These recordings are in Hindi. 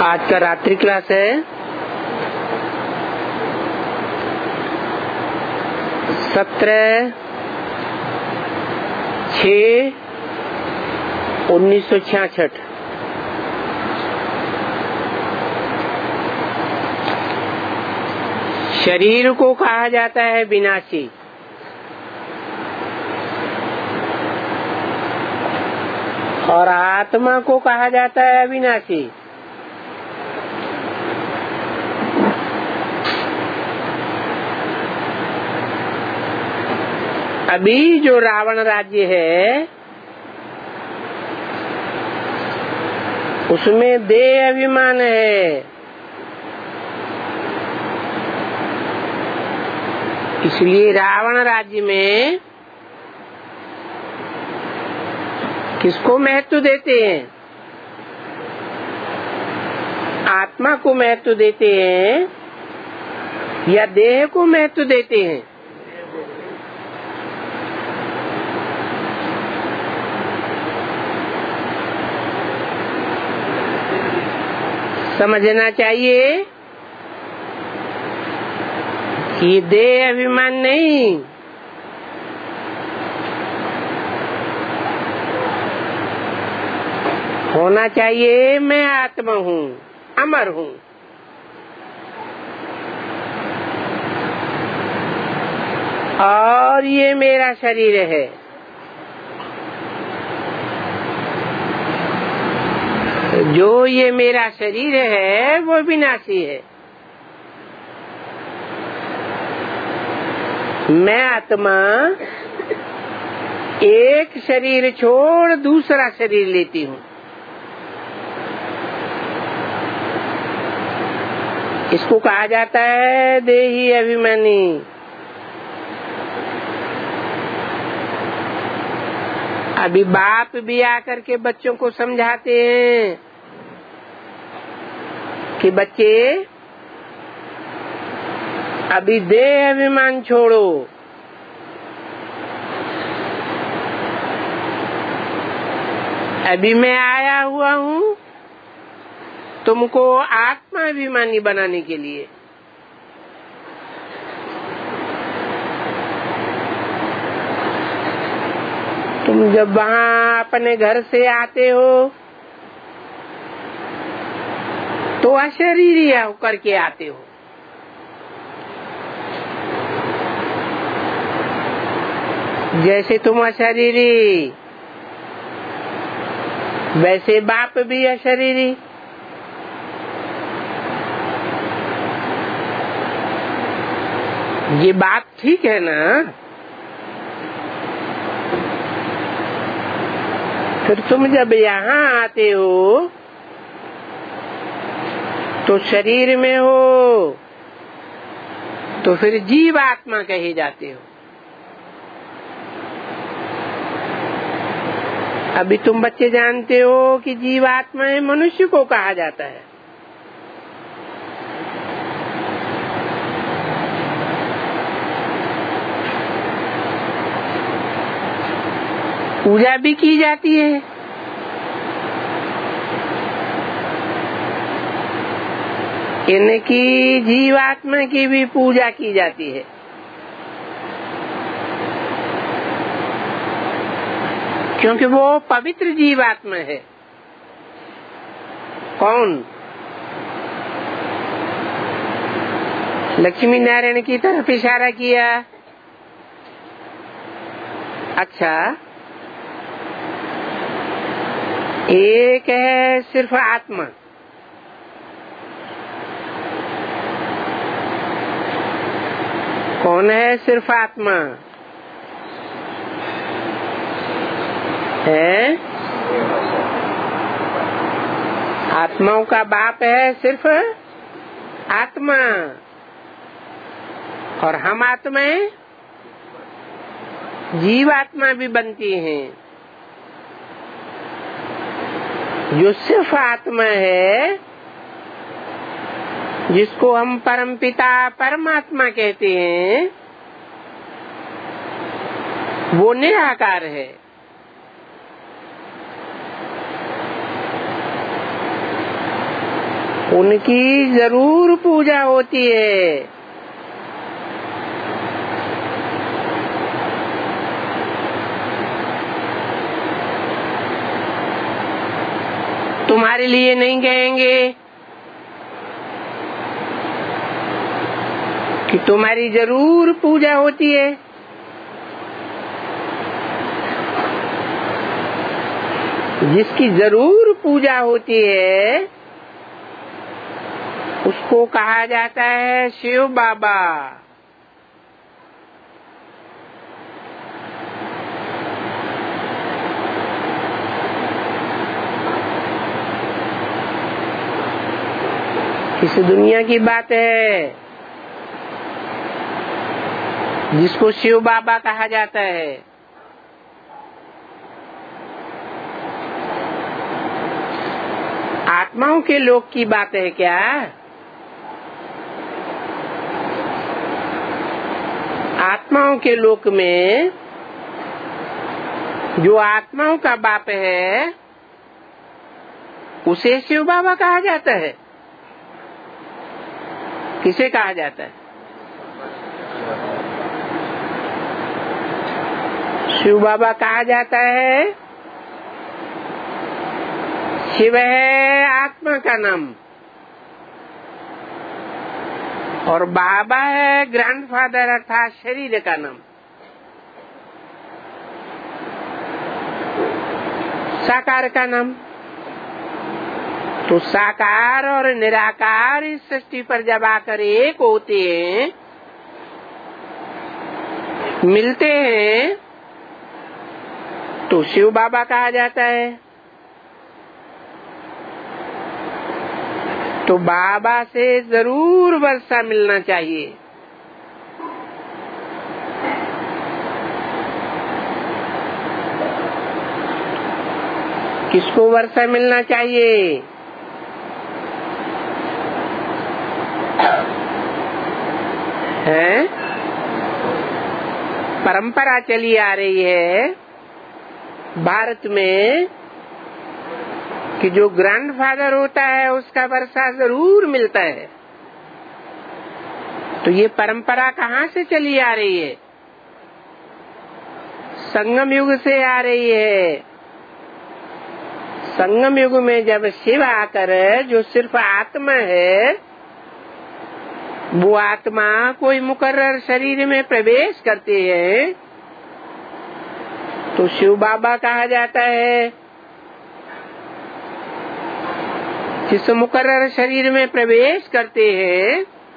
आज का रात्रि क्लास है 17/6/1966। शरीर को कहा जाता है विनाशी, और आत्मा को कहा जाता है अविनाशी। अभी जो रावण राज्य है उसमें देह अभिमान है, इसलिए रावण राज्य में किसको महत्व देते हैं? आत्मा को महत्व देते हैं या देह को महत्व देते हैं? समझना चाहिए कि देह अभिमान नहीं, होना चाहिए मैं आत्मा हूँ, अमर हूँ। और ये मेरा शरीर है। जो ये मेरा शरीर है वो विनाशी है। मैं आत्मा एक शरीर छोड़ दूसरा शरीर लेती हूँ। इसको कहा जाता है देही अभिमानी। अभी बाप भी आकर के बच्चों को समझाते हैं कि बच्चे अभी देह अभिमान छोड़ो, अभी मैं आया हुआ हूँ तुमको आत्मा अभिमानी बनाने के लिए। तुम जब वहाँ अपने घर से आते हो तो अशरीरी होकर के आते हो। जैसे तुम अशरीरी वैसे बाप भी अशरीरी। ये बात ठीक है ना? फिर तुम जब यहाँ आते हो तो शरीर में हो तो फिर जीव आत्मा कहे जाते हो। अभी तुम बच्चे जानते हो कि जीव आत्मा है, मनुष्य को कहा जाता है। पूजा भी की जाती है। इनकी जीवात्मा की भी पूजा की जाती है। क्योंकि वो पवित्र जीवात्मा है। कौन? लक्ष्मी नारायण की तरफ इशारा किया। अच्छा, एक है सिर्फ आत्मा, कौन है सिर्फ आत्मा? है आत्माओं का बाप है सिर्फ आत्मा, और हम आत्माएं जीवात्मा भी बनती हैं। जो सिर्फ आत्मा है, जिसको हम परमपिता परमात्मा कहते हैं, वो निराकार है। उनकी जरूर पूजा होती है। तुम्हारे लिए नहीं कहेंगे कि तुम्हारी जरूर पूजा होती है। जिसकी जरूर पूजा होती है उसको कहा जाता है शिव बाबा। इस दुनिया की बात है जिसको शिव बाबा कहा जाता है। आत्माओं के लोक की बात है क्या? आत्माओं के लोक में जो आत्माओं का बाप है उसे शिव बाबा कहा जाता है। किसे कहा जाता है? शिव बाबा कहा जाता है। शिव है आत्मा का नाम और बाबा है ग्रैंडफादर अर्थात शरीर का नाम। साकार का नाम। तो साकार और निराकार इस सृष्टि पर जब आकर एक होते हैं, मिलते हैं, तो शिव बाबा कहा जाता है। तो बाबा से जरूर वर्षा मिलना चाहिए। किसको वर्षा मिलना चाहिए? है परंपरा चली आ रही है भारत में कि जो ग्रैंडफादर होता है उसका वर्षा जरूर मिलता है। तो ये परंपरा कहाँ से चली आ रही है? संगम युग से आ रही है। संगम युग में जब शिव आकर जो सिर्फ आत्मा है, वो आत्मा कोई मुकर्रर शरीर में प्रवेश करते हैं तो शिव बाबा कहा जाता है। जिस मुकर्रर शरीर में प्रवेश करते हैं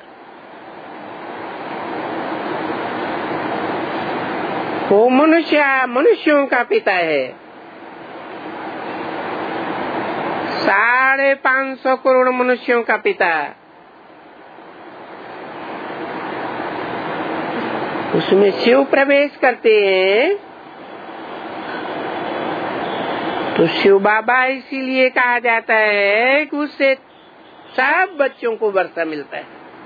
वो मनुष्यों का पिता है। 550 करोड़ मनुष्यों का पिता। उसमें शिव प्रवेश करते हैं तो शिव बाबा इसीलिए कहा जाता है कि उससे सब बच्चों को वर्षा मिलता है।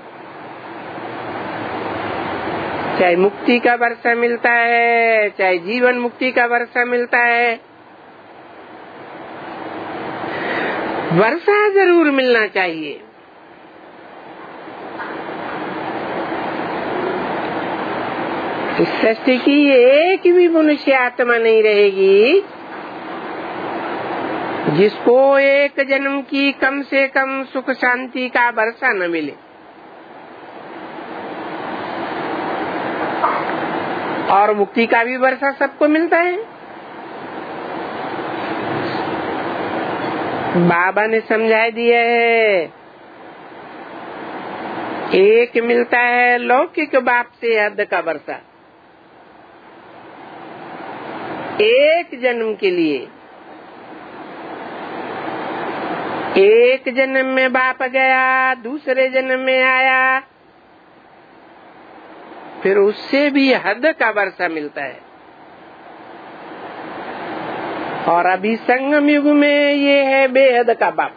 चाहे मुक्ति का वर्षा मिलता है, चाहे जीवन मुक्ति का वर्षा मिलता है, वर्षा जरूर मिलना चाहिए। इस सृष्टि की एक भी मनुष्य आत्मा नहीं रहेगी जिसको एक जन्म की कम से कम सुख शांति का वर्षा न मिले। और मुक्ति का भी वर्षा सबको मिलता है। बाबा ने समझा दिया है। एक मिलता है लौकिक बाप से हद का वर्षा, एक जन्म के लिए। एक जन्म में बाप गया, दूसरे जन्म में आया, फिर उससे भी हद का वर्षा मिलता है। और अभी संगम युग में ये है बेहद का बाप।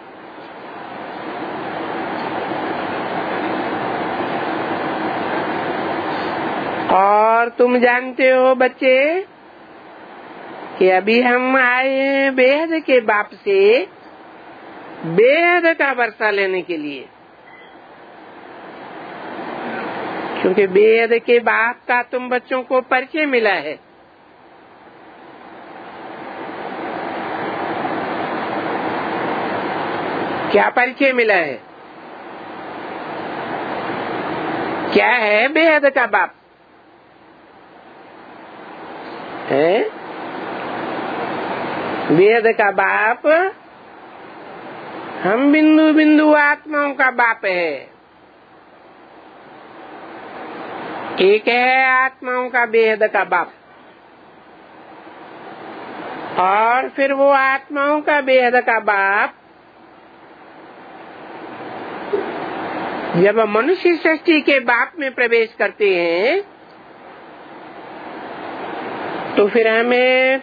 और तुम जानते हो बच्चे कि अभी हम आए हैं बेहद के बाप से बेहद का वर्षा लेने के लिए, क्योंकि बेहद के बाप का तुम बच्चों को परिचय मिला है। क्या परिचय मिला है? क्या है बेहद का बाप? है बेहद का बाप हम बिंदु बिंदु आत्माओं का बाप है। एक है आत्माओं का बेहद का बाप, और फिर वो आत्माओं का बेहद का बाप जब मनुष्य सृष्टि के बाप में प्रवेश करते हैं तो फिर हमें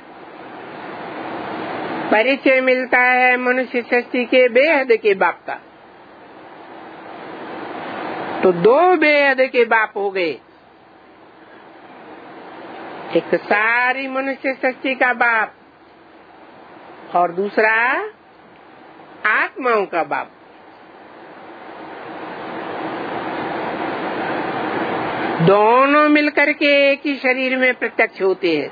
परिचय मिलता है मनुष्य सृष्टि के बेहद के बाप का। तो दो बेहद के बाप हो गए, एक सारी मनुष्य सृष्टि का बाप और दूसरा आत्माओं का बाप। दोनों मिलकर के एक ही शरीर में प्रत्यक्ष होते हैं।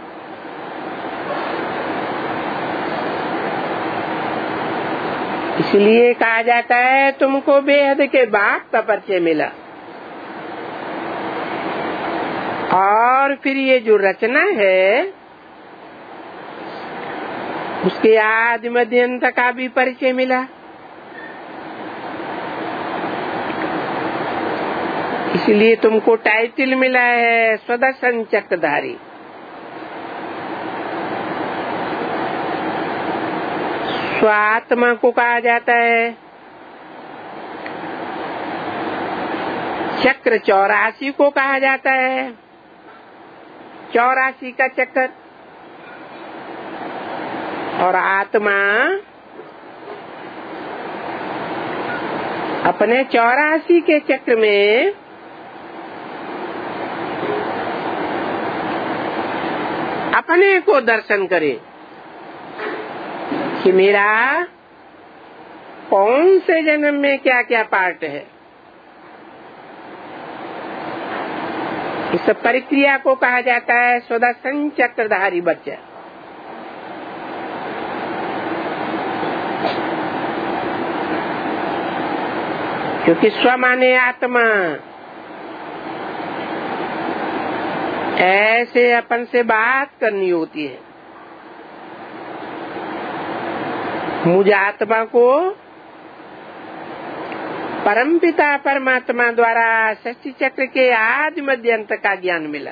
इसलिए कहा जाता है तुमको बेहद के बाप का परिचय मिला। और फिर ये जो रचना है उसके आदि मध्य अंत का भी परिचय मिला। इसलिए तुमको टाइटल मिला है स्वदर्शन चक्रधारी। स्वात्मा को कहा जाता है चक्र, 84 को कहा जाता है 84 का चक्र, और आत्मा अपने 84 के चक्र में अपने को दर्शन करे कि मेरा कौन से जन्म में क्या क्या पार्ट है। इस प्रक्रिया को कहा जाता है स्वदर्शन चक्रधारी बच्चा। क्योंकि स्व माने आत्मा, ऐसे अपन से बात करनी होती है। मुझ आत्मा को परमपिता परमात्मा द्वारा सृष्टि चक्र के आदि मध्य अंत का ज्ञान मिला।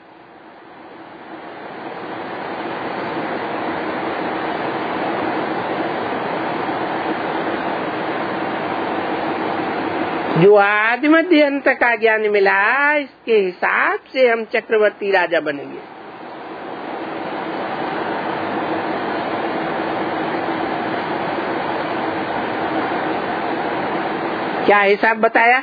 जो आदि मध्य अंत का ज्ञान मिला, इसके हिसाब से हम चक्रवर्ती राजा बनेंगे। क्या हिसाब बताया?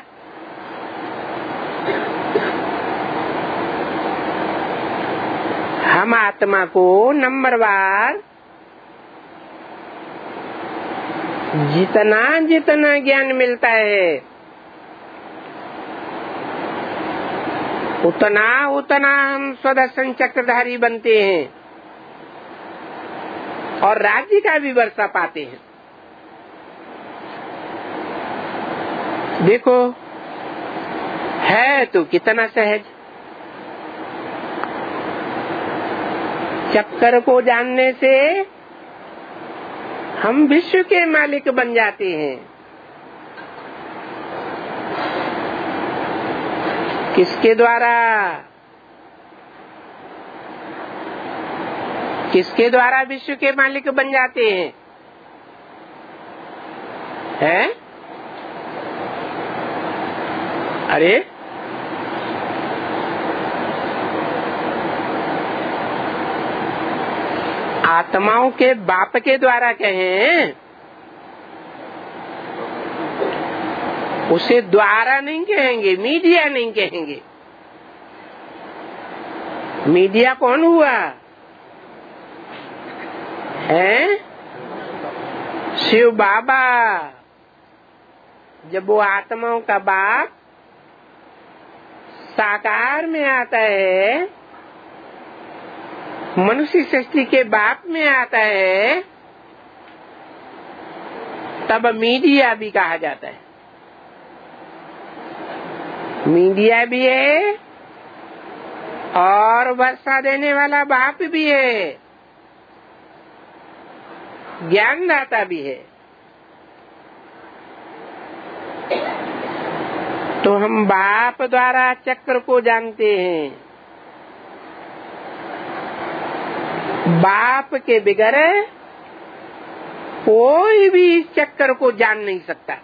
हम आत्मा को नंबरवार जितना जितना ज्ञान मिलता है उतना उतना हम स्वदर्शन चक्रधारी बनते हैं और राज्य का भी वर्षा पाते हैं। देखो है तो कितना सहज। चक्कर को जानने से हम विश्व के मालिक बन जाते हैं। किसके द्वारा? किसके द्वारा विश्व के मालिक बन जाते हैं? हैं? अरे आत्माओं के बाप के द्वारा कहें, उसे द्वारा नहीं कहेंगे, मीडिया नहीं कहेंगे। मीडिया कौन हुआ है? शिव बाबा जब वो आत्माओं का बाप साकार में आता है, मनुष्य सृष्टि के बाप में आता है, तब मीडिया भी कहा जाता है। मीडिया भी है और वर्षा देने वाला बाप भी है, ज्ञानदाता भी है। तो हम बाप द्वारा चक्र को जानते हैं। बाप के बगैर कोई भी इस चक्र को जान नहीं सकता।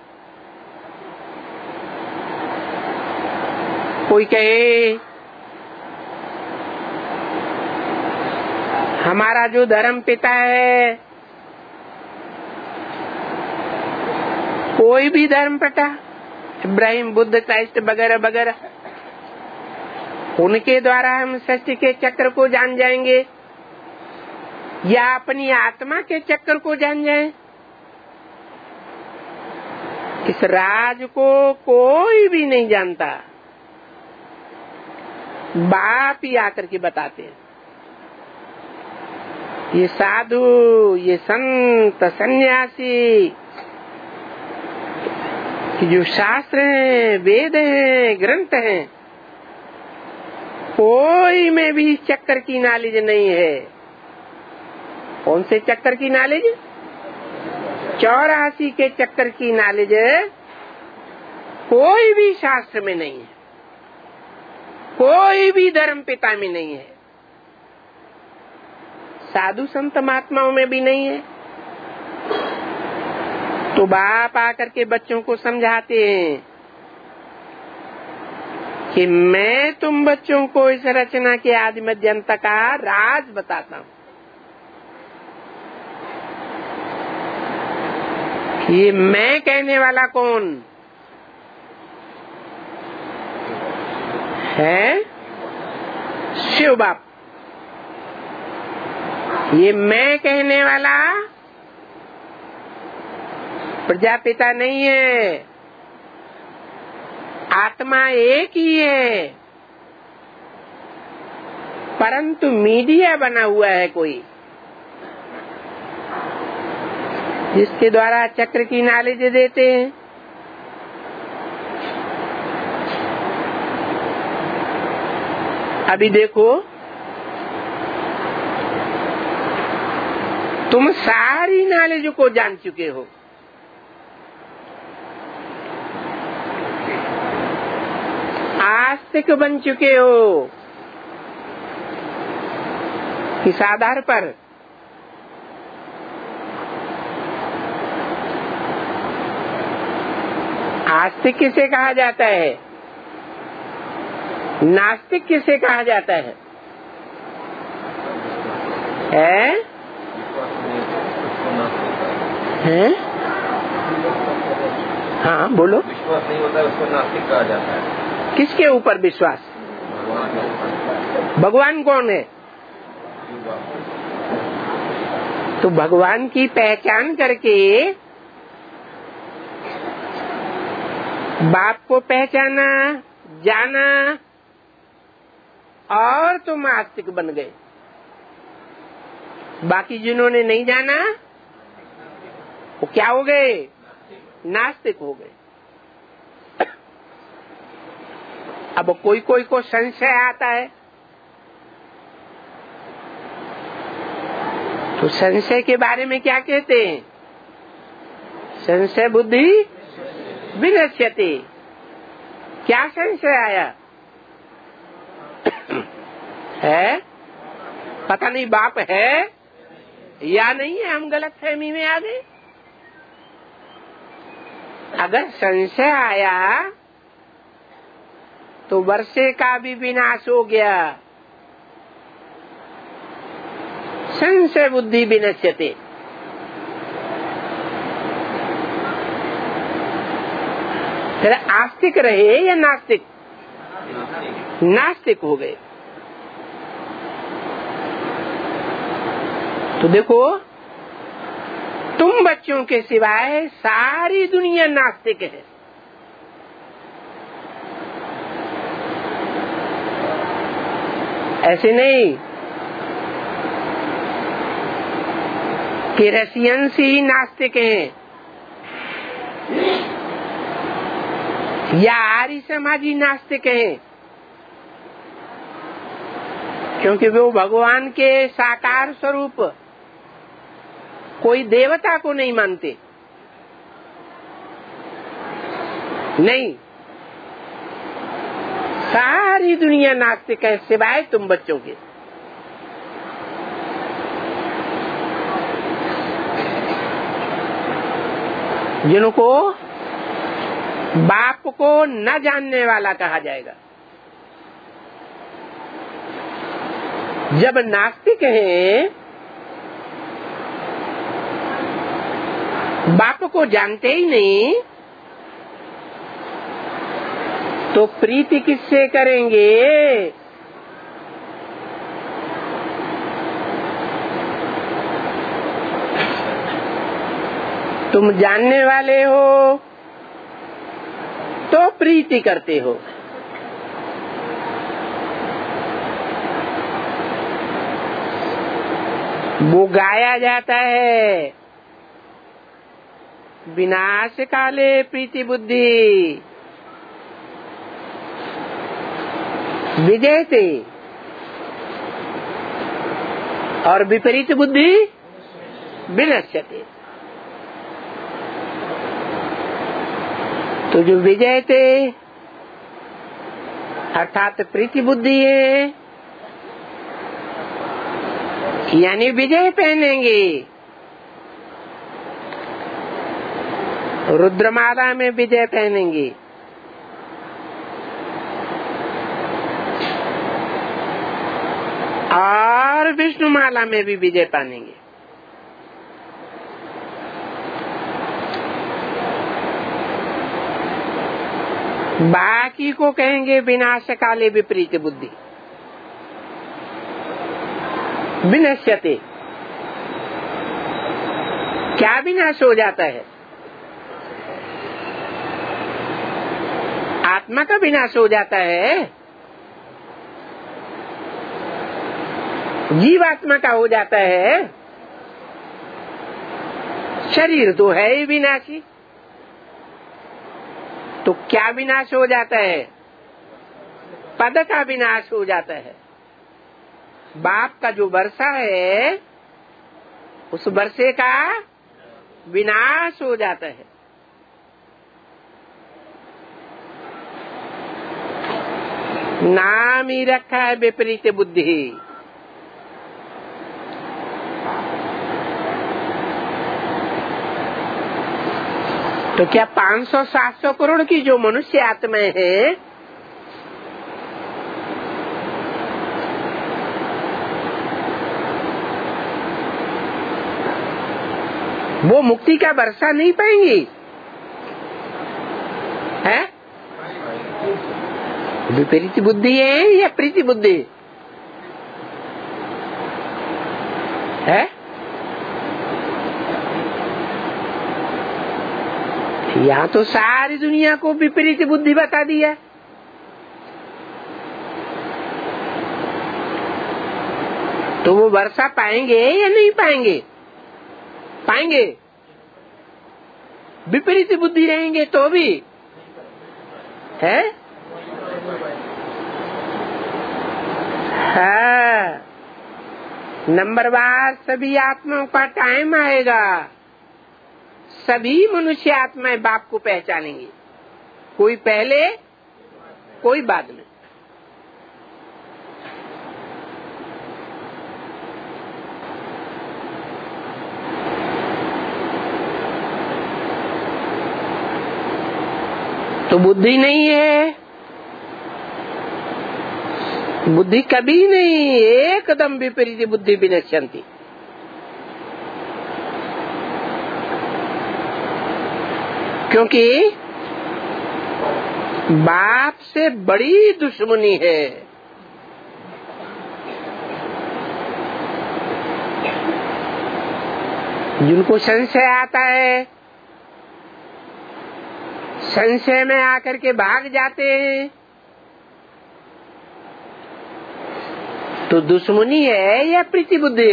कोई कहे हमारा जो धर्म पिता है, कोई भी धर्म पिता, इब्राहिम, बुद्ध, क्राइस्ट वगैरह वगैरह, उनके द्वारा हम सृष्टि के चक्र को जान जाएंगे या अपनी आत्मा के चक्र को जान जाएं? इस राज को कोई भी नहीं जानता, बाप ही आकर के बताते हैं। ये साधु, ये संत, सन्यासी, जो शास्त्र हैं, वेद हैं, ग्रंथ हैं, कोई में भी इस चक्कर की नॉलेज नहीं है। कौन से चक्कर की नॉलेज? 84 के चक्कर की नॉलेज कोई भी शास्त्र में नहीं है, कोई भी धर्म पिता में नहीं है, साधु संत महात्माओं में भी नहीं है। तो बाप आकर के बच्चों को समझाते हैं कि मैं तुम बच्चों को इस रचना के आदि मध्य अंत का राज बताता हूँ। ये मैं कहने वाला कौन है? शिव बाप। ये मैं कहने वाला प्रजापिता नहीं है, आत्मा एक ही है, परंतु मीडिया बना हुआ है कोई, जिसके द्वारा चक्र की नॉलेज देते हैं। अभी देखो, तुम सारी नॉलेज को जान चुके हो, आस्तिक बन चुके हो। किस आधार पर? आस्तिक किसे कहा जाता है? नास्तिक किसे कहा जाता है? हैं? हाँ बोलो। विश्वास नहीं होता है उसको नास्तिक कहा जाता है। किसके ऊपर विश्वास? भगवान कौन है? तो भगवान की पहचान करके बाप को पहचाना, जाना और तुम आस्तिक बन गए। बाकी जिन्होंने नहीं जाना वो क्या हो गए? नास्तिक हो गए। अब कोई कोई को संशय आता है, तो संशय के बारे में क्या कहते हैं? संशय बुद्धि विनश्यते। क्या संशय आया है? पता नहीं बाप है या नहीं है, हम गलत फहमी में आ गए। अगर संशय आया तो वर्षे का भी विनाश हो गया। संशय बुद्धि विनश्यते। फिर आस्तिक रहे या नास्तिक? नास्तिक हो गए। तो देखो, तुम बच्चों के सिवाय सारी दुनिया नास्तिक है। ऐसे नहीं कि रशियंस ही नास्तिक हैं या आर्य समाजी नास्तिक हैं, क्योंकि वो भगवान के साकार स्वरूप कोई देवता को नहीं मानते। नहीं, सारी दुनिया नास्तिक है सिवाय तुम बच्चों के। जिनको बाप को न जानने वाला कहा जाएगा। जब नास्तिक हैं, बाप को जानते ही नहीं, तो प्रीति किससे करेंगे? तुम जानने वाले हो तो प्रीति करते हो। वो गाया जाता है, विनाश काले प्रीति बुद्धि विजयते, और विपरीत बुद्धि विनश्यते। तो जो विजयते अर्थात प्रीति बुद्धि है, यानी विजय पहनेंगे। रुद्रमाला में विजय पहनेंगे, और विष्णुमाला में भी विजय पानेंगे। बाकी को कहेंगे विनाश काले विपरीत बुद्धि विनश्यते। क्या विनाश हो जाता है? आत्मा का विनाश हो जाता है, जीवात्मा का हो जाता है। शरीर तो है ही विनाशी, तो क्या विनाश हो जाता है? पद का विनाश हो जाता है। बाप का जो वर्षा है, उस वर्षे का विनाश हो जाता है। नाम ही रखा है विपरीत बुद्धि। तो क्या 500-700 करोड़ की जो मनुष्य आत्माएं हैं, वो मुक्ति का वर्षा नहीं पाएंगी? है विपरीत बुद्धि है या प्रीति बुद्धि है? यहाँ तो सारी दुनिया को विपरीत बुद्धि बता दिया। तो वो वर्षा पाएंगे या नहीं पाएंगे? पाएंगे। विपरीत बुद्धि रहेंगे तो भी है। हाँ, नंबरवार सभी आत्माओं का टाइम आएगा, सभी मनुष्य आत्माएं बाप को पहचानेंगे, कोई पहले कोई बाद में। तो बुद्धि नहीं है, बुद्धि कभी नहीं, एकदम विपरीत बुद्धि विनश्यन्ति। क्योंकि बाप से बड़ी दुश्मनी है। जिनको संशय आता है, संशय में आकर के भाग जाते हैं, तो दुश्मनी है या प्रीति बुद्धि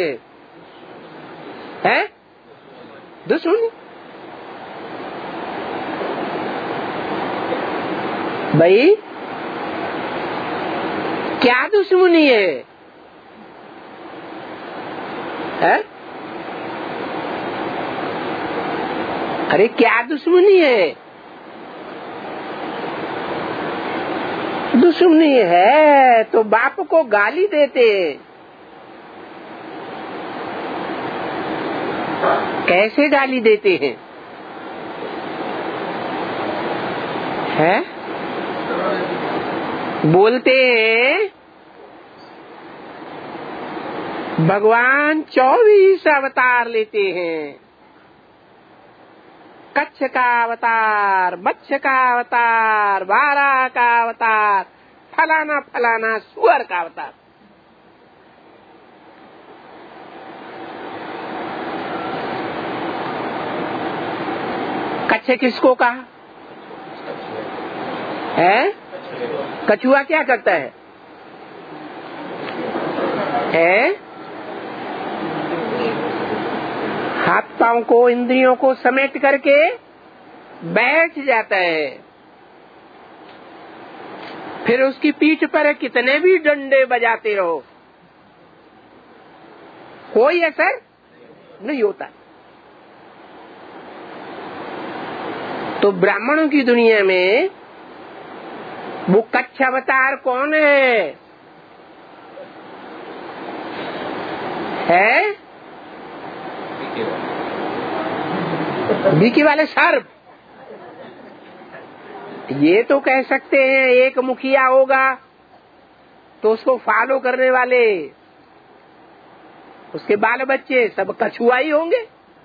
है? दुश्मनी। भाई क्या दुश्मनी है? अरे क्या दुश्मनी है? दुश्मनी है तो बाप को गाली देते। कैसे गाली देते हैं? बोलते हैं भगवान 24 अवतार लेते हैं। कच्छ का अवतार, मत्स्य का अवतार, वारा का अवतार, फलाना फलाना सुअर का अवतार। कच्छ किसको कहा है? कछुआ क्या करता है? हाथ पांव को, इंद्रियों को समेट करके बैठ जाता है। फिर उसकी पीठ पर कितने भी डंडे बजाते रहो, कोई असर नहीं होता। तो ब्राह्मणों की दुनिया में वो कच्छ अवतार कौन है? बीकी वाले सर्प। ये तो कह सकते हैं एक मुखिया होगा तो उसको फॉलो करने वाले उसके बाल बच्चे सब कछुआ ही होंगे।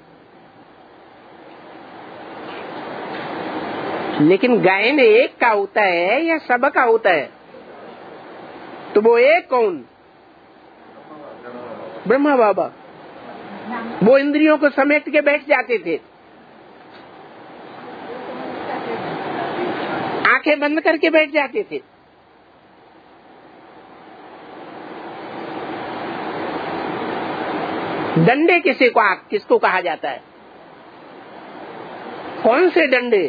लेकिन गायन एक का होता है या सब का होता है? तो वो एक कौन? ब्रह्मा बाबा। वो इंद्रियों को समेट के बैठ जाते थे, आंखें बंद करके बैठ जाते थे। डंडे किसको कहा जाता है? कौन से डंडे?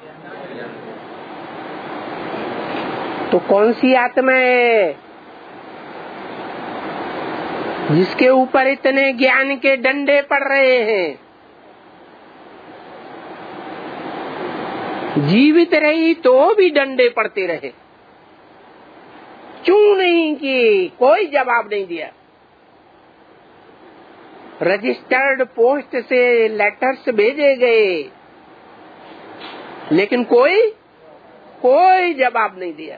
तो कौन सी आत्मा है जिसके ऊपर इतने ज्ञान के डंडे पड़ रहे हैं? जीवित रही तो भी डंडे पड़ते रहे, क्यों नहीं की? कोई जवाब नहीं दिया। रजिस्टर्ड पोस्ट से लेटर्स भेजे गए, लेकिन कोई जवाब नहीं दिया।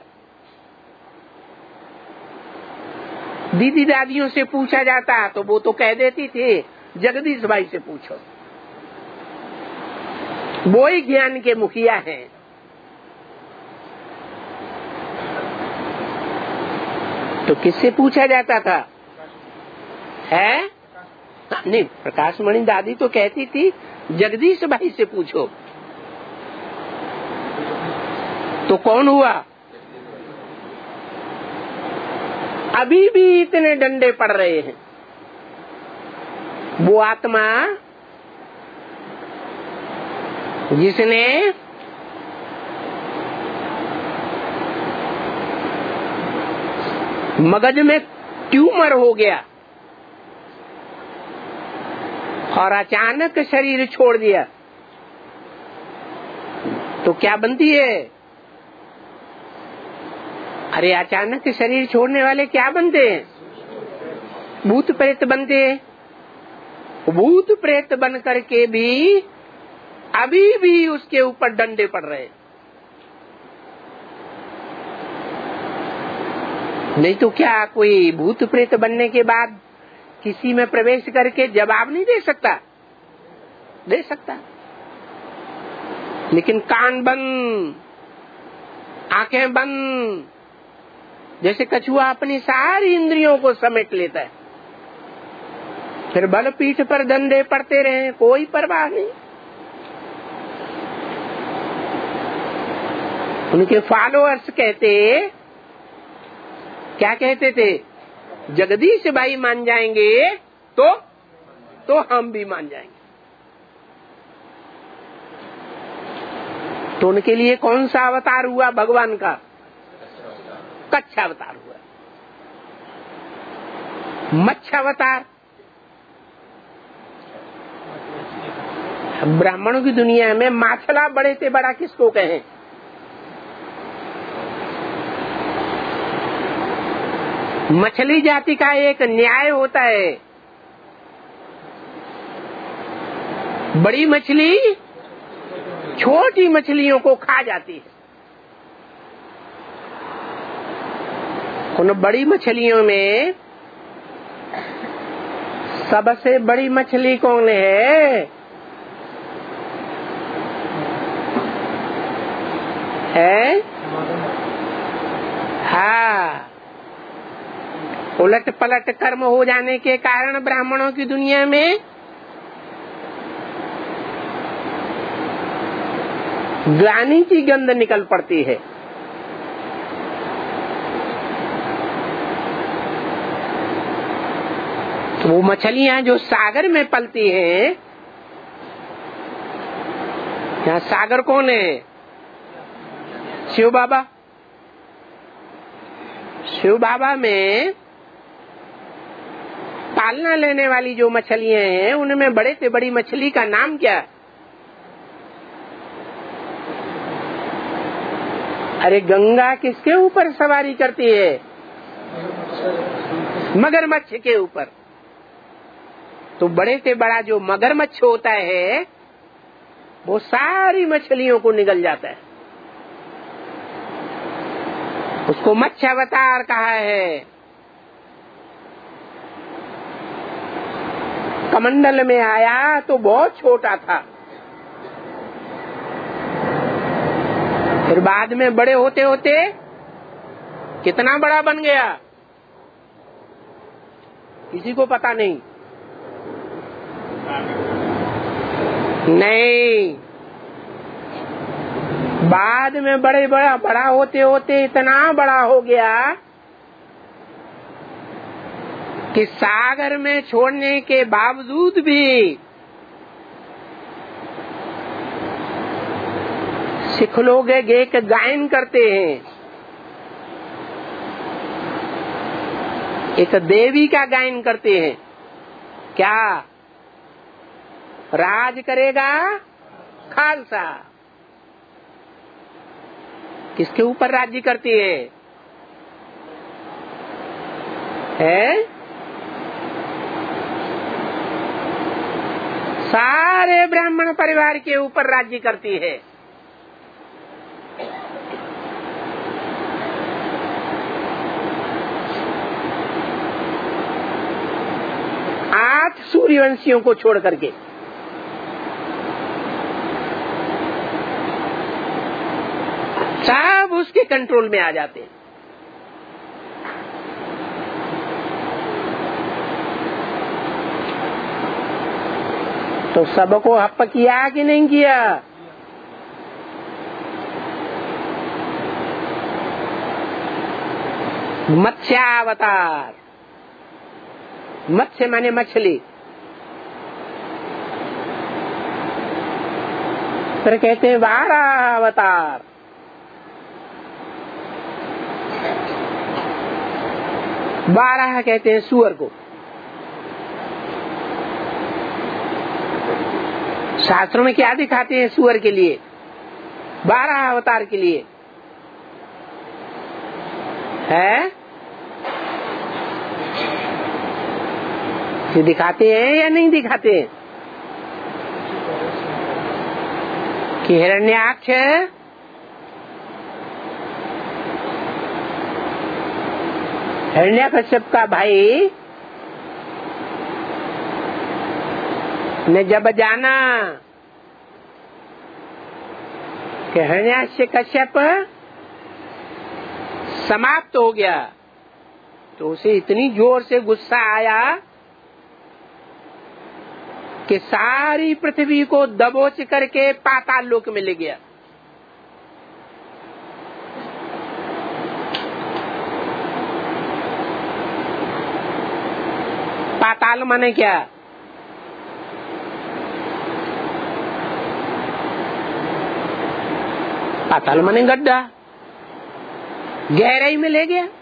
दीदी दादियों से पूछा जाता तो वो तो कह देती थी जगदीश भाई से पूछो, वो ही ज्ञान के मुखिया हैं। तो किससे पूछा जाता था? नहीं, प्रकाश मणि दादी तो कहती थी जगदीश भाई से पूछो। तो कौन हुआ? अभी भी इतने डंडे पड़ रहे हैं। वो आत्मा जिसने मगज में ट्यूमर हो गया और अचानक शरीर छोड़ दिया, तो क्या बनती है? अरे अचानक शरीर छोड़ने वाले क्या बनते हैं? भूत प्रेत बनते हैं। भूत प्रेत बन करके भी अभी भी उसके ऊपर डंडे पड़ रहे हैं। नहीं तो क्या कोई भूत प्रेत बनने के बाद किसी में प्रवेश करके जवाब नहीं दे सकता? दे सकता, लेकिन कान बंद, आंखें बंद, जैसे कछुआ अपनी सारी इंद्रियों को समेट लेता है। फिर बल पीठ पर डंडे पड़ते रहे, कोई परवाह नहीं। उनके फॉलोअर्स क्या कहते थे? जगदीश भाई मान जाएंगे तो हम भी मान जाएंगे। तो उनके लिए कौन सा अवतार हुआ भगवान का? कच्छ अवतार हुआ, मत्स्य अवतार। ब्राह्मणों की दुनिया में माछला बड़े से बड़ा किसको कहें? मछली जाति का एक न्याय होता है, बड़ी मछली छोटी मछलियों को खा जाती है। उन बड़ी मछलियों में सबसे बड़ी मछली कौन है? हाँ, उलट पलट कर्म हो जाने के कारण ब्राह्मणों की दुनिया में ग्लानि की गंध निकल पड़ती है। तो वो मछलियां जो सागर में पलती हैं, यहाँ सागर कौन है? शिव बाबा। शिव बाबा में पालना लेने वाली जो मछलियां हैं, उनमें बड़े से बड़ी मछली का नाम क्या? अरे गंगा किसके ऊपर सवारी करती है? मगरमच्छ के ऊपर। तो बड़े से बड़ा जो मगरमच्छ होता है वो सारी मछलियों को निगल जाता है। उसको मत्स्य अवतार कहा है। कमंडल में आया तो बहुत छोटा था, फिर बाद में बड़े होते होते कितना बड़ा बन गया किसी को पता नहीं। नहीं, बाद में बड़ा होते होते इतना बड़ा हो गया कि सागर में छोड़ने के बावजूद भी सिख लोग एक गायन करते हैं, एक देवी का गायन करते हैं। क्या? राज करेगा खालसा। किसके ऊपर राज्य करती है? सारे ब्राह्मण परिवार के ऊपर राज्य करती है। सूर्यवंशियों को छोड़ करके सब उसके कंट्रोल में आ जाते हैं। तो सबको हप्प किया कि नहीं किया? मत्स्यावतार, मत्स्य माने मछली। फिर कहते हैं वाराह अवतार। वाराह कहते हैं सुअर को। शास्त्रों में क्या दिखाते हैं सुअर के लिए? वाराह अवतार के लिए है ये दिखाते हैं या नहीं दिखाते हैं कि हिरण्याक्ष हिरण्यकश्यप का भाई ने जब जाना कि हिरण्यकश्यप समाप्त हो गया तो उसे इतनी जोर से गुस्सा आया कि सारी पृथ्वी को दबोच करके पाताल लोक में ले गया। पाताल माने क्या? पाताल माने गड्ढा, गहराई में ले गया,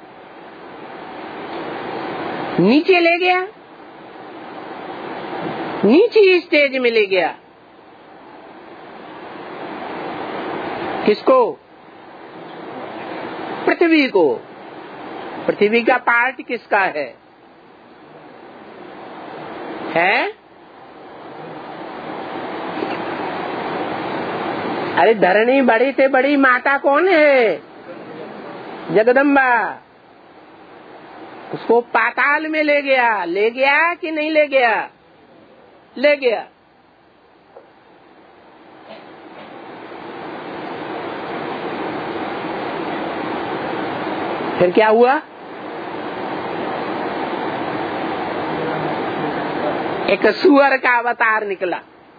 नीचे ले गया, नीचे स्टेज में ले गया। किसको? पृथ्वी को। पृथ्वी का पार्ट किसका है? अरे धरणी बड़ी से बड़ी माता कौन है? जगदम्बा। उसको पाताल में ले गया। ले गया कि नहीं ले गया? ले गया। फिर क्या हुआ? एक सुअर का अवतार निकला।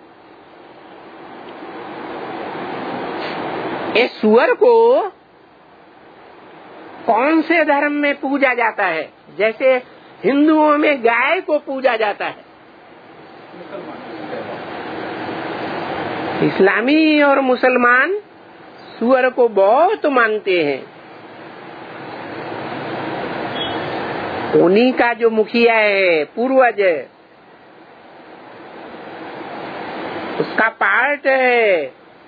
इस सुअर को कौन से धर्म में पूजा जाता है? जैसे हिंदुओं में गाय को पूजा जाता है, इस्लामी और मुसलमान सुअर को बहुत मानते हैं। उन्हीं का जो मुखिया है, पूर्वज, उसका पार्ट है,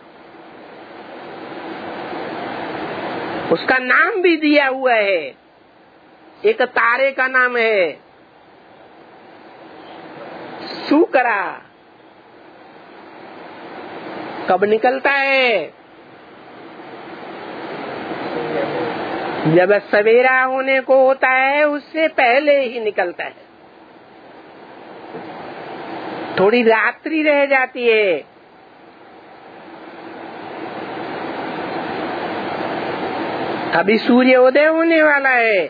उसका नाम भी दिया हुआ है। एक तारे का नाम है शुक्रा। कब निकलता है? जब सवेरा होने को होता है, उससे पहले ही निकलता है। थोड़ी रात्रि रह जाती है, अभी सूर्य उदय होने वाला है।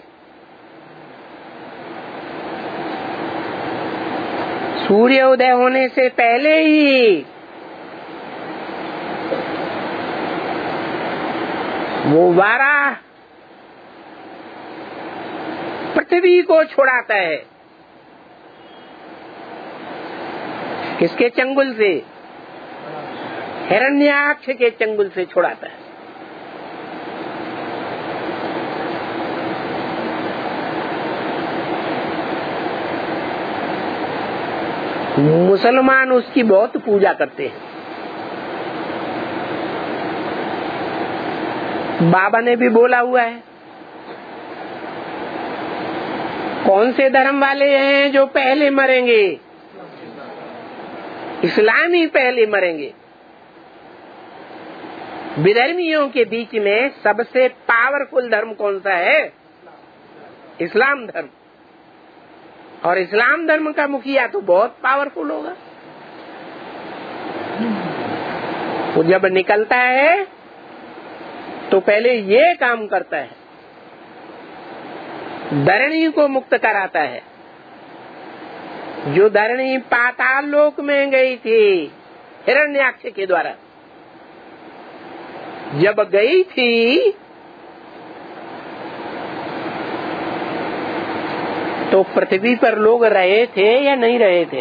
सूर्य उदय होने से पहले ही वो वारा पृथ्वी को छुड़ाता है। किसके चंगुल से? हिरण्याक्ष के चंगुल से छुड़ाता है। मुसलमान उसकी बहुत पूजा करते हैं। बाबा ने भी बोला हुआ है, कौन से धर्म वाले हैं जो पहले मरेंगे? इस्लामी पहले मरेंगे। विधर्मियों के बीच में सबसे पावरफुल धर्म कौन सा है? इस्लाम धर्म। और इस्लाम धर्म का मुखिया तो बहुत पावरफुल होगा। वो जब निकलता है तो पहले ये काम करता है, धरणी को मुक्त कराता है। जो धरणी पाताल लोक में गई थी हिरण्याक्ष के द्वारा, जब गई थी तो पृथ्वी पर लोग रहे थे या नहीं रहे थे?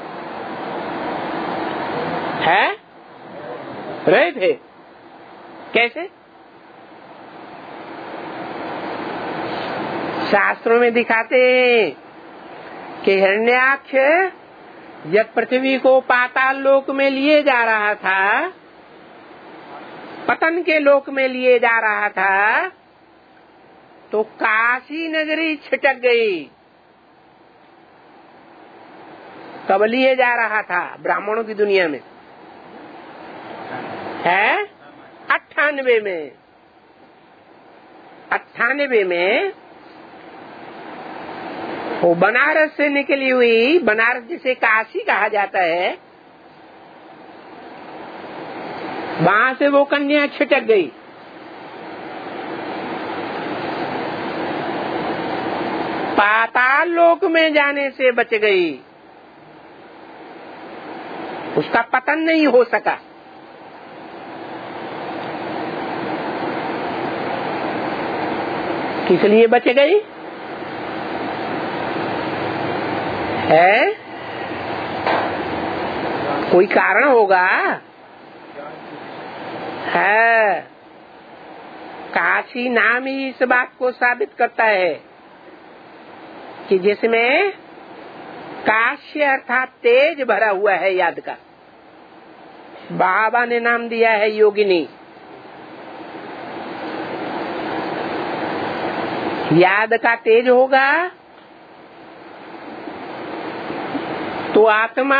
हैं? रहे थे। कैसे? शास्त्रों में दिखाते हैं कि हिरण्याक्ष जब पृथ्वी को पाताल लोक में लिए जा रहा था, पतन के लोक में लिए जा रहा था, तो काशी नगरी छिटक गई। कब लिए जा रहा था? ब्राह्मणों की दुनिया में है 98 में। 98 में वो बनारस से निकली हुई, बनारस जिसे काशी कहा जाता है, वहां से वो कन्या छिटक गई। पाताल लोक में जाने से बच गई। उसका पतन नहीं हो सका। किस लिए बच गई है? कोई कारण होगा है। काशी नाम ही इस बात को साबित करता है कि जिसमें काश्य अर्थात तेज भरा हुआ है याद का। बाबा ने नाम दिया है योगिनी। याद का तेज होगा तो आत्मा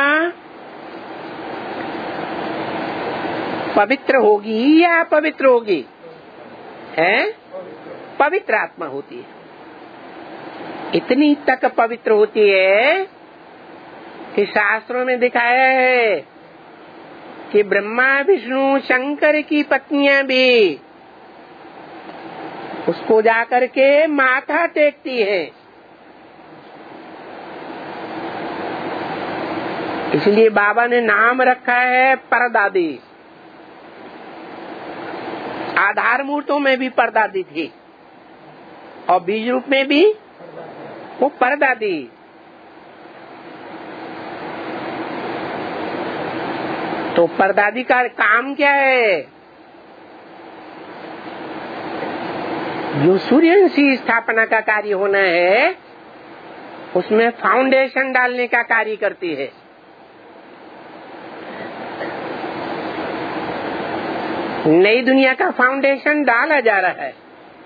पवित्र होगी या अपवित्र होगी? है पवित्र आत्मा होती है। इतनी तक पवित्र होती है कि शास्त्रों में दिखाया है कि ब्रह्मा विष्णु शंकर की पत्नियां भी उसको जाकर के माथा टेकती है। इसलिए बाबा ने नाम रखा है परदादी। आधार मूर्तों में भी परदादी थी और बीज रूप में भी वो परदादी। तो परदादी का काम क्या है? जो सूर्यवंशी स्थापना का कार्य होना है उसमें फाउंडेशन डालने का कार्य करती है। नई दुनिया का फाउंडेशन डाला जा रहा है,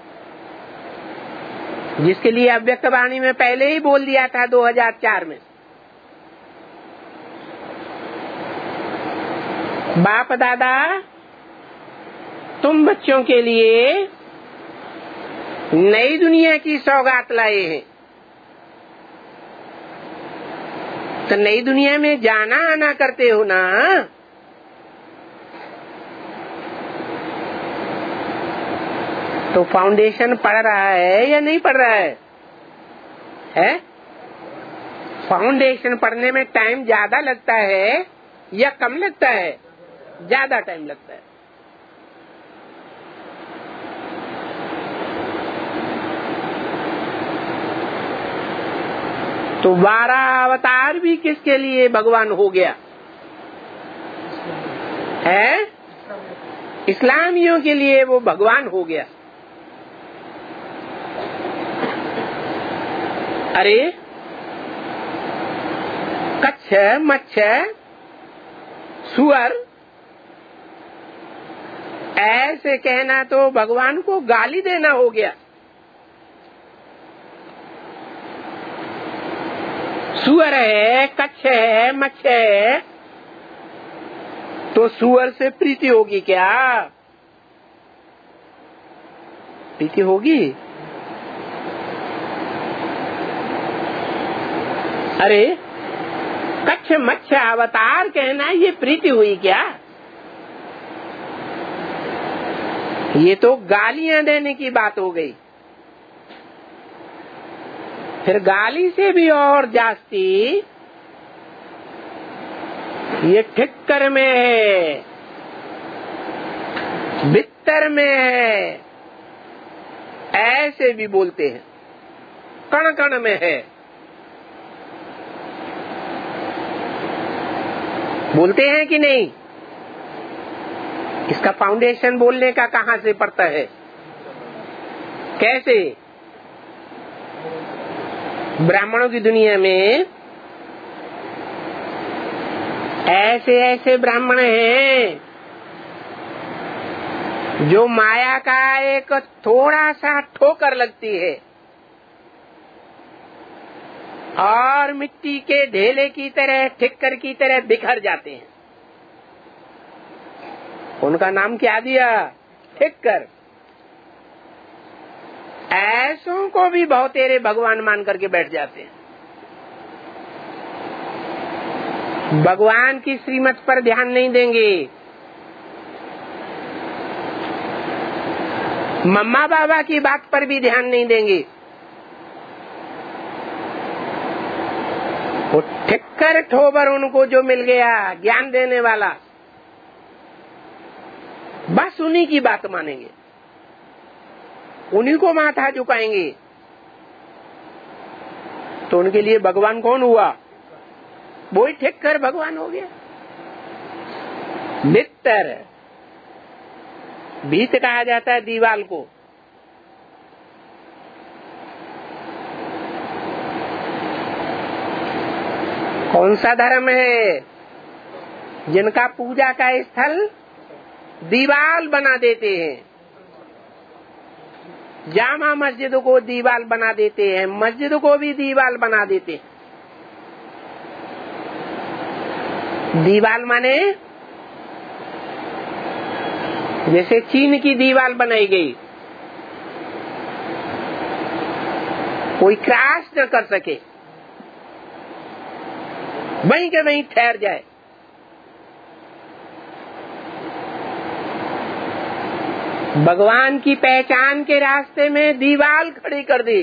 जिसके लिए अव्यक्त वाणी में पहले ही बोल दिया था 2004 में। बाप दादा तुम बच्चों के लिए नई दुनिया की सौगात लाए हैं, तो नई दुनिया में जाना आना करते हो ना। तो फाउंडेशन पड़ रहा है या नहीं पड़ रहा है? फाउंडेशन पड़ने में टाइम ज्यादा लगता है या कम लगता है? ज्यादा टाइम लगता है। तो 12 अवतार भी किसके लिए भगवान हो गया है? इस्लामियों के लिए वो भगवान हो गया। अरे कच्छ मच्छ सुअर ऐसे कहना तो भगवान को गाली देना हो गया। सुअर है, कच्छ है, मच्छ है, तो सुअर से प्रीति होगी क्या? प्रीति होगी? अरे कच्छ मच्छ अवतार कहना ये प्रीति हुई क्या? ये तो गालियां देने की बात हो गई। फिर गाली से भी और जास्ती ये ठिक्कर में है, बित्तर में है, ऐसे भी बोलते हैं, कण कण में है। बोलते हैं कि नहीं? इसका फाउंडेशन बोलने का कहां से पड़ता है? कैसे? ब्राह्मणों की दुनिया में ऐसे ऐसे ब्राह्मण हैं जो माया का एक थोड़ा सा ठोकर लगती है और मिट्टी के ढेले की तरह, ठिक्कर की तरह बिखर जाते हैं। उनका नाम क्या दिया? ठिक्कर। ऐसों को भी बहुतेरे भगवान मान करके बैठ जाते हैं। भगवान की श्रीमत पर ध्यान नहीं देंगे, मम्मा बाबा की बात पर भी ध्यान नहीं देंगे। वो ठिक्कर ठोबर उनको जो मिल गया ज्ञान देने वाला, बस उन्हीं की बात मानेंगे, उन्हीं को माथा झुकाएंगे। तो उनके लिए भगवान कौन हुआ? वही ठिक्कर भगवान हो गया। बित्तर, भीत कहा जाता है दीवाल को। कौन सा धर्म है जिनका पूजा का स्थल दीवाल बना देते हैं? जामा मस्जिद को दीवाल बना देते हैं, मस्जिद को भी दीवाल बना देते हैं। दीवाल माने जैसे चीन की दीवाल बनाई गई, कोई क्रॉस न कर सके, वहीं के वहीं ठहर जाए। भगवान की पहचान के रास्ते में दीवाल खड़ी कर दी।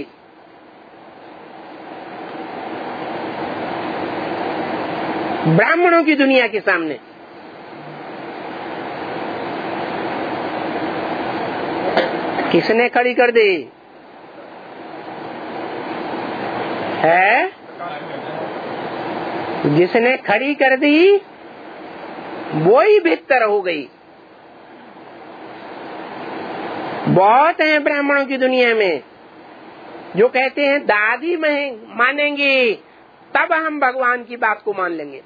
ब्राह्मणों की दुनिया के सामने। किसने खड़ी कर दी है? जिसने खड़ी कर दी वो ही बेहतर हो गई। बहुत हैं ब्राह्मणों की दुनिया में जो कहते हैं दादी मानेंगे तब हम भगवान की बात को मान लेंगे,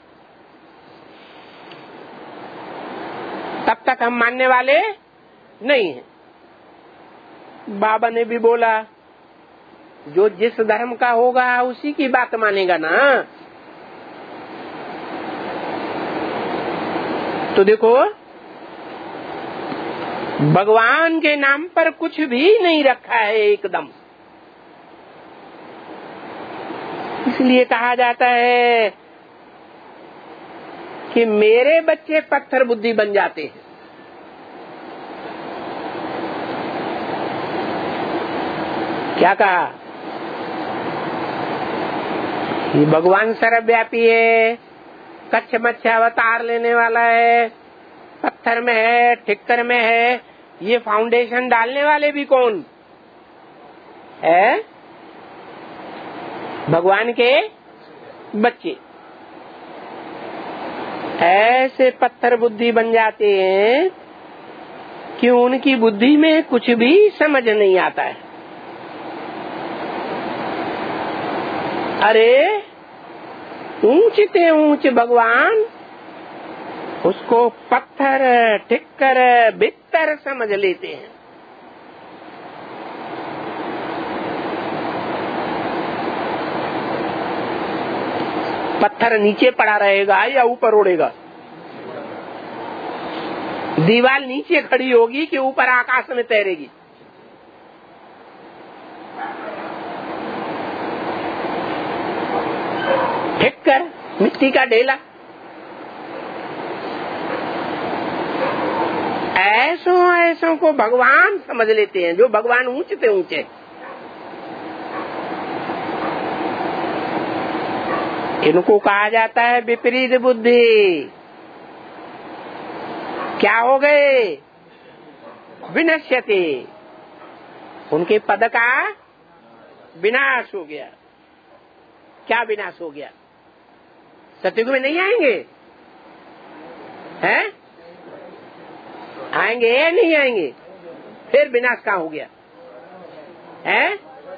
तब तक हम मानने वाले नहीं हैं। बाबा ने भी बोला जो जिस धर्म का होगा उसी की बात मानेगा ना। तो देखो, भगवान के नाम पर कुछ भी नहीं रखा है एकदम। इसलिए कहा जाता है कि मेरे बच्चे पत्थर बुद्धि बन जाते हैं। क्या कहा? ये भगवान सर्वव्यापी है, कच्छ मच्छ अवतार लेने वाला है, पत्थर में है, ठिक्कर में है। ये फाउंडेशन डालने वाले भी कौन है? भगवान के बच्चे। ऐसे पत्थर बुद्धि बन जाते हैं कि उनकी बुद्धि में कुछ भी समझ नहीं आता है। अरे ऊंच ते ऊंच भगवान, उसको पत्थर ठिक्कर बित्तर समझ लेते हैं। पत्थर नीचे पड़ा रहेगा या ऊपर उड़ेगा? दीवार नीचे खड़ी होगी कि ऊपर आकाश में तैरेगी? ठिक्कर मिट्टी का ढेला। ऐसों को भगवान समझ लेते हैं, जो भगवान ऊंचे ऊंचे। इनको कहा जाता है विपरीत बुद्धि। क्या हो गए? विनश्यति, उनके पद का विनाश हो गया। क्या विनाश हो गया? सतयुग में नहीं आएंगे? हैं? आएंगे या नहीं आएंगे? फिर विनाश कहाँ हो गया है?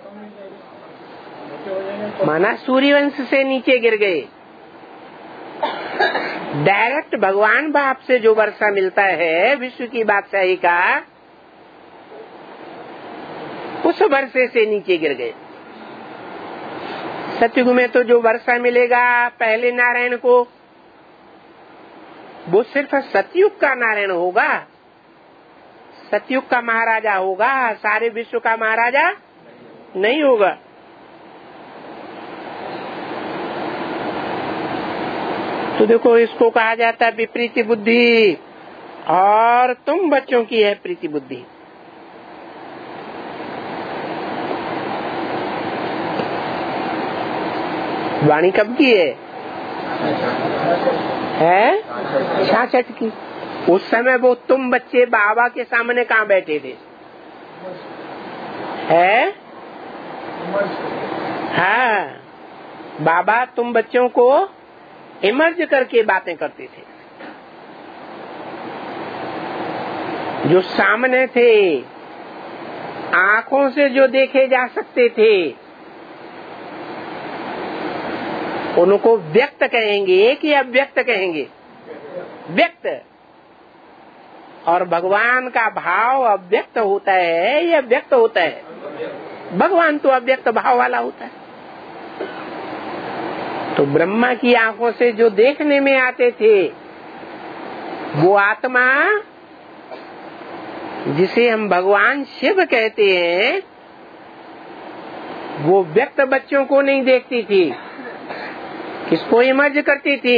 माना सूर्यवंश से नीचे गिर गए। डायरेक्ट भगवान बाप से जो वर्षा मिलता है विश्व की बादशाही का, उस वर्षे से नीचे गिर गए। सतयुग में तो जो वर्षा मिलेगा पहले नारायण को, वो सिर्फ सतयुग का नारायण होगा, सतयुग का महाराजा होगा, सारे विश्व का महाराजा नहीं होगा। तो देखो, इसको कहा जाता है विपरीत बुद्धि, और तुम बच्चों की है प्रीति बुद्धि। वाणी कब की है? है 66 की। उस समय वो तुम बच्चे बाबा के सामने कहाँ बैठे थे? है हाँ, बाबा तुम बच्चों को इमर्ज करके बातें करते थे। जो सामने थे, आंखों से जो देखे जा सकते थे, उनको व्यक्त कहेंगे कि अव्यक्त कहेंगे? व्यक्त। और भगवान का भाव अव्यक्त होता है या व्यक्त होता है? भगवान तो अव्यक्त भाव वाला होता है। तो ब्रह्मा की आंखों से जो देखने में आते थे, वो आत्मा जिसे हम भगवान शिव कहते हैं, वो व्यक्त बच्चों को नहीं देखती थी। किसको इमर्ज करती थी?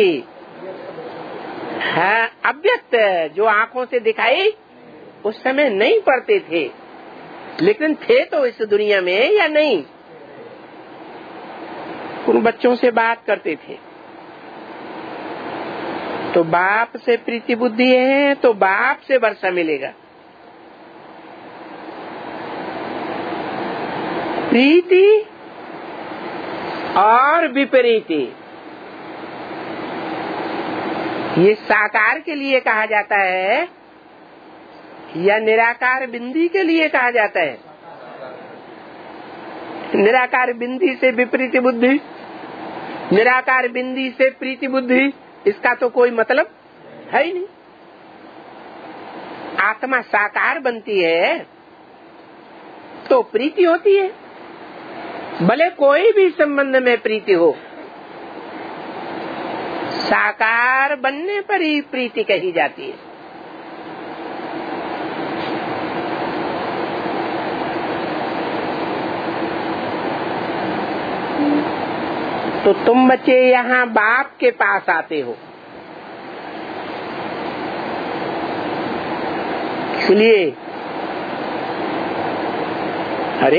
है अव्यक्त, जो आंखों से दिखाई उस समय नहीं पड़ते थे, लेकिन थे तो इस दुनिया में या नहीं? उन बच्चों से बात करते थे। तो बाप से प्रीति बुद्धि है तो बाप से वर्षा मिलेगा। प्रीति और विपरीति, ये साकार के लिए कहा जाता है या निराकार बिंदी के लिए कहा जाता है? निराकार बिंदी से विपरीत बुद्धि, निराकार बिंदी से प्रीति बुद्धि, इसका तो कोई मतलब है ही नहीं। आत्मा साकार बनती है तो प्रीति होती है, भले कोई भी संबंध में प्रीति हो। साकार बनने पर ही प्रीति कही जाती है। तो तुम बच्चे यहाँ बाप के पास आते हो, इसलिए अरे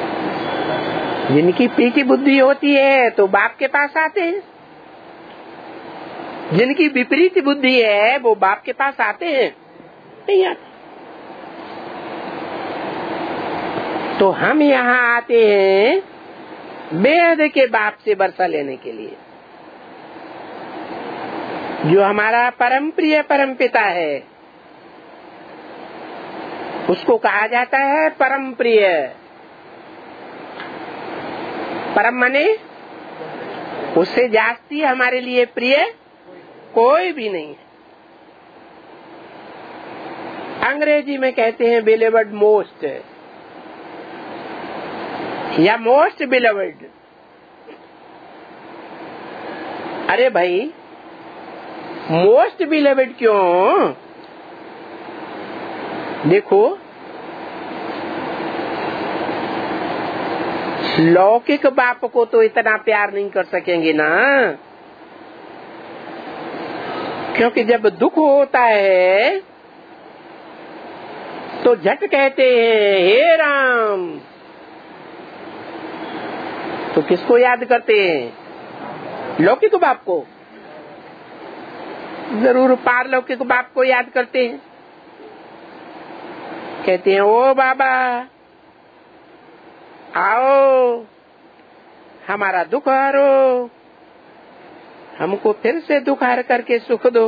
जिनकी प्रीति बुद्धि होती है तो बाप के पास आते हैं, जिनकी विपरीत बुद्धि है वो बाप के पास आते हैं? नहीं आते। तो हम यहाँ आते हैं वेद के बाप से वर्षा लेने के लिए, जो हमारा परम प्रिय परम पिता है, उसको कहा जाता है परम प्रिय। परम माने उससे जास्ती हमारे लिए प्रिय कोई भी नहीं है। अंग्रेजी में कहते हैं बिलीवर्ड मोस्ट या मोस्ट बिलीवर्ड। अरे भाई मोस्ट बिलीवर्ड क्यों? देखो लौकिक बाप को तो इतना प्यार नहीं कर सकेंगे ना, क्योंकि जब दुख होता है तो झट कहते हैं हे राम। तो किसको याद करते हैं? लौकिक बाप को? जरूर पारलौकिक बाप को याद करते हैं। कहते हैं ओ बाबा आओ, हमारा दुख हरो, हमको फिर से दुख हर करके सुख दो।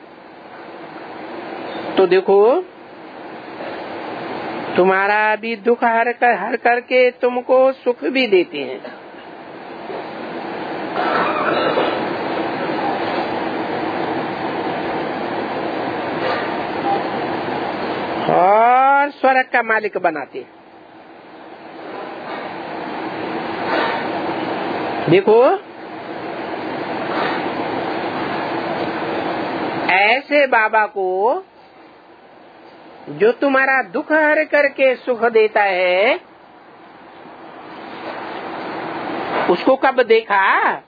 तो देखो तुम्हारा भी दुख हर करके तुमको सुख भी देते हैं। और स्वर्ग का मालिक बनाते हैं। देखो ऐसे बाबा को जो तुम्हारा दुख हर करके सुख देता है, उसको कब देखा?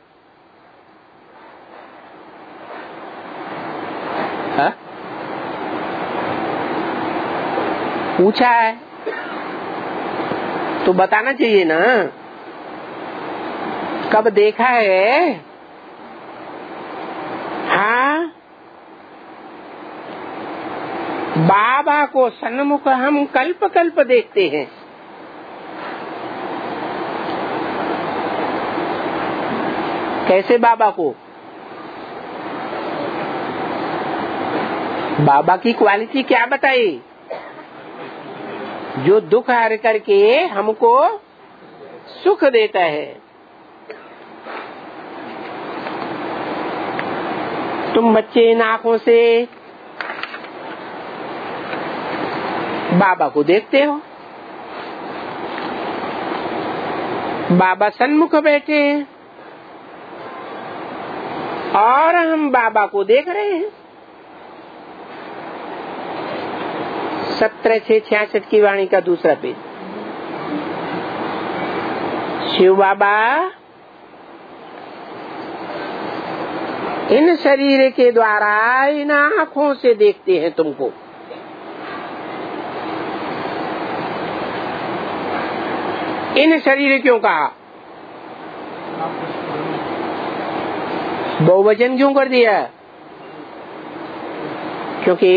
हा? पूछा है तो बताना चाहिए ना, कब देखा है? हाँ, बाबा को सन्मुख हम कल्प कल्प देखते हैं। कैसे बाबा को? बाबा की क्वालिटी क्या बताई? जो दुख हर करके हमको सुख देता है। तुम बच्चे इन आँखों से बाबा को देखते हो। बाबा सन्मुख बैठे हैं और हम बाबा को देख रहे हैं। 17/6/66 की वाणी का दूसरा पेज। शिव बाबा इन शरीर के द्वारा इन आँखों से देखते हैं तुमको। इन शरीर क्यों कहा? बहुवचन क्यों कर दिया? क्योंकि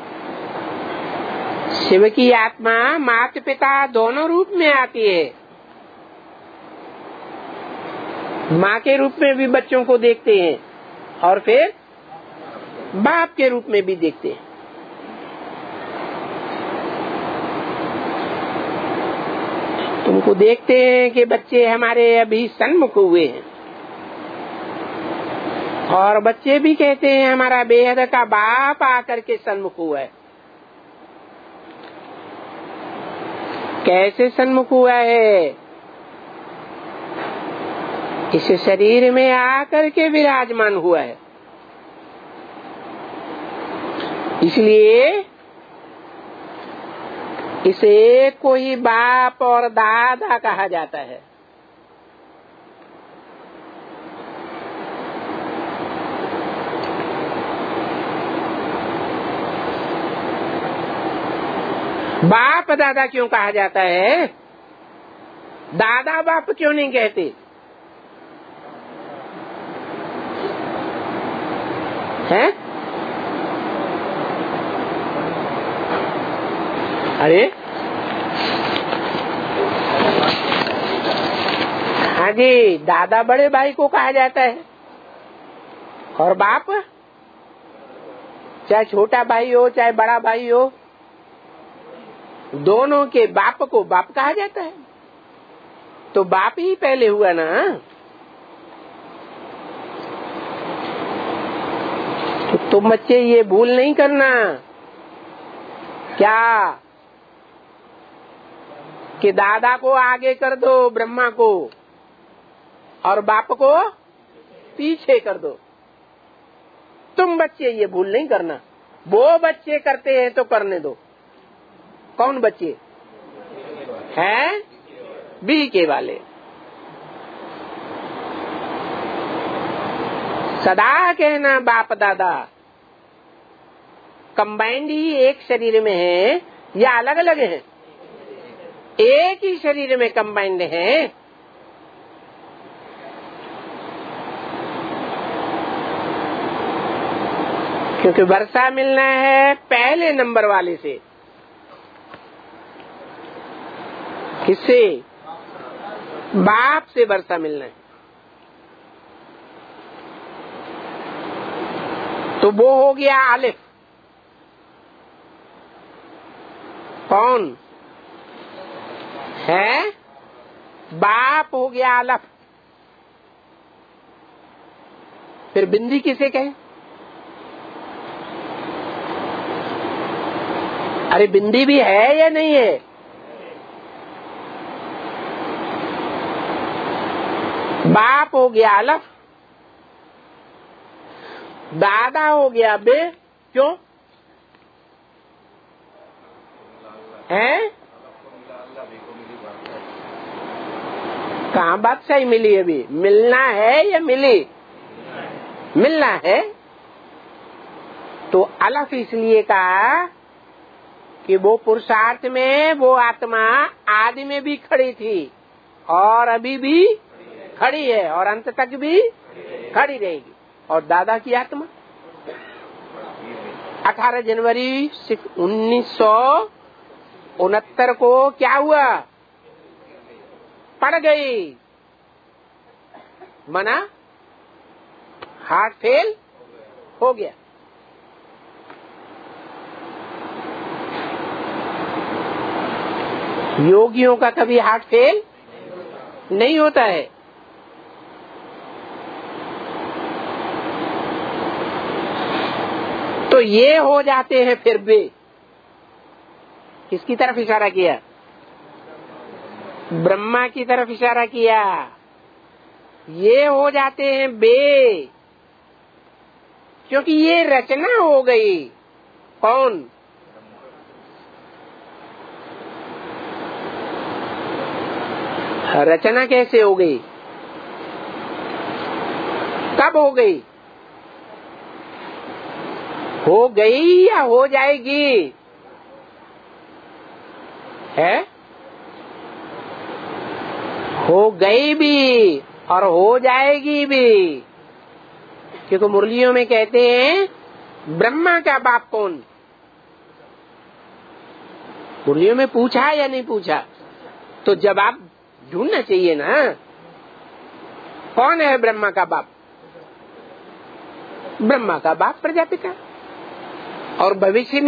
शिव की आत्मा माता पिता दोनों रूप में आती है। माँ के रूप में भी बच्चों को देखते हैं और फिर बाप के रूप में भी देखते हैं। तुमको देखते हैं कि बच्चे हमारे अभी सन्मुख हुए हैं और बच्चे भी कहते हैं हमारा बेहद का बाप आकर के सन्मुख हुआ है। कैसे सन्मुख हुआ है? इस शरीर में आकर के विराजमान हुआ है। इसलिए इसे कोई बाप और दादा कहा जाता है। बाप दादा क्यों कहा जाता है? दादा बाप क्यों नहीं कहते हैं? अरे हाँ जी, दादा बड़े भाई को कहा जाता है और बाप चाहे छोटा भाई हो चाहे बड़ा भाई हो, दोनों के बाप को बाप कहा जाता है। तो बाप ही पहले हुआ ना। तो तुम बच्चे ये भूल नहीं करना क्या कि दादा को आगे कर दो ब्रह्मा को और बाप को पीछे कर दो। तुम बच्चे ये भूल नहीं करना। वो बच्चे करते हैं तो करने दो। कौन बच्चे हैं? बीके वाले। सदा कहना बाप दादा कंबाइंड ही एक शरीर में है या अलग अलग है? एक ही शरीर में कंबाइंड है। क्योंकि वर्षा मिलना है पहले नंबर वाले से। किससे? बाप से वर्षा मिलना है। तो वो हो गया आलिफ। कौन है? बाप हो गया अलफ। फिर बिंदी किसे कहे? अरे बिंदी भी है या नहीं है? बाप हो गया अलफ, दादा हो गया बे। क्यों है? कहाँ बात सही मिली? अभी मिलना है या मिली? मिलना है। तो अलफ इसलिए कहा कि वो पुरुषार्थ में वो आत्मा आदि में भी खड़ी थी और अभी भी खड़ी है और अंत तक भी खड़ी रहेगी। और दादा की आत्मा 18 जनवरी 1969 को क्या हुआ? पड़ गई, मना हार्ट फेल हो गया। योगियों का कभी हार्ट फेल नहीं होता है। तो ये हो जाते हैं फिर भी। किसकी तरफ इशारा किया? ब्रह्मा की तरफ इशारा किया। ये हो जाते हैं बे, क्योंकि ये रचना हो गई। कौन? रचना कैसे हो गई? कब हो गई? हो गई या हो जाएगी? है? हो गई भी और हो जाएगी भी, क्योंकि मुरलियों में कहते हैं ब्रह्मा का बाप कौन? मुरलियों में पूछा या नहीं पूछा? तो जवाब ढूंढना चाहिए ना। कौन है ब्रह्मा का बाप? ब्रह्मा का बाप प्रजापिता। और भविष्य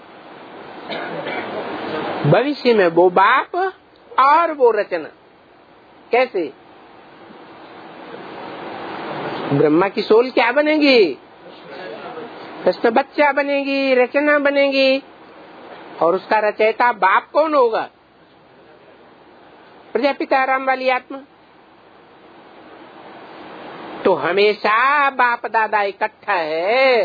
में वो बाप और वो रचना। कैसे? ब्रह्मा की सोल क्या बनेगी? कृष्ण बच्चा बनेगी, रचना बनेगी। और उसका रचयिता बाप कौन होगा? प्रजापिता राम वाली आत्मा। तो हमेशा बाप दादा इकट्ठा है।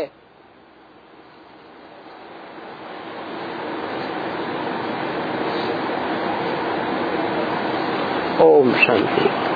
ओम शांति।